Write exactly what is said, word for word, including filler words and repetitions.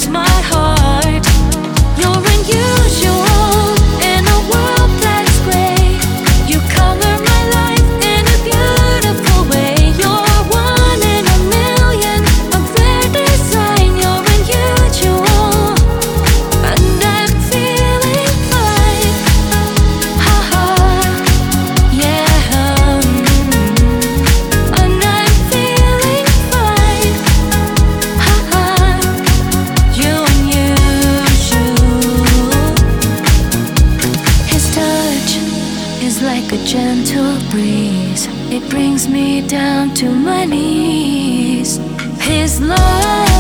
melts my heart. You're unusual in a world that's gray. You color my life in a beautiful way. You're one in a million of their design. You're unusual, and I'm feeling fine. Ha ha, yeah. And I'm feeling fine. Ha ha, you're unusual. His touch is like a gentle breeze. It brings me down to my knees. His love